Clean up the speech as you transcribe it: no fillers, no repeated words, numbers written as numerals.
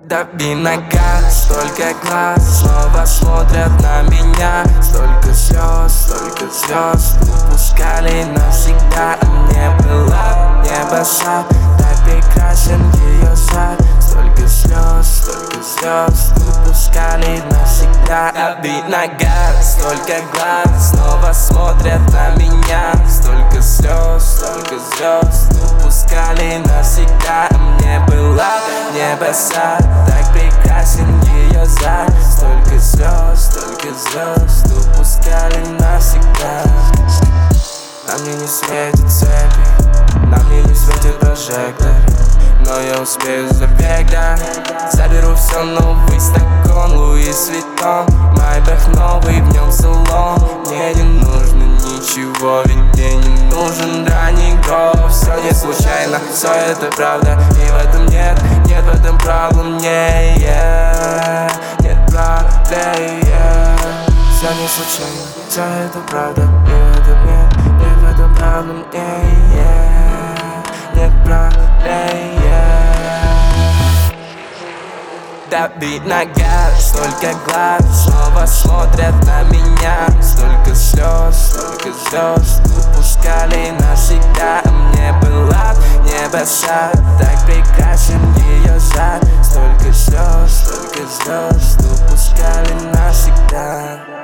Дави на газ, столько глаз снова смотрят на меня. Столько слез упускали навсегда. А мне была небоса, так прекрасен ее зад. Столько слез упускали навсегда. Дави на газ, столько глаз снова смотрят на меня. Столько слез упускали навсегда. А мне была небоса, так прекрасен ее зад. Столько слез упускали навсегда. На мне не светит цепи, на мне не светит прожектор, но я успею забег, да. Заберу все, новый стакан Луис Виттон, Майбах новый, в нем салон. Мне не нужно ничего, ведь мне не нужен ранний год. Все не случайно, все это правда, и в этом нет в этом проблем, нет проблем. Все не случайно, все это правда, и в этом нет в этом проблем, нет проблем. Дави на газ, столько глаз снова смотрят на меня. Столько слез упускали навсегда. А мне была небоса, так прекрасен ее зад. Столько слез упускали навсегда.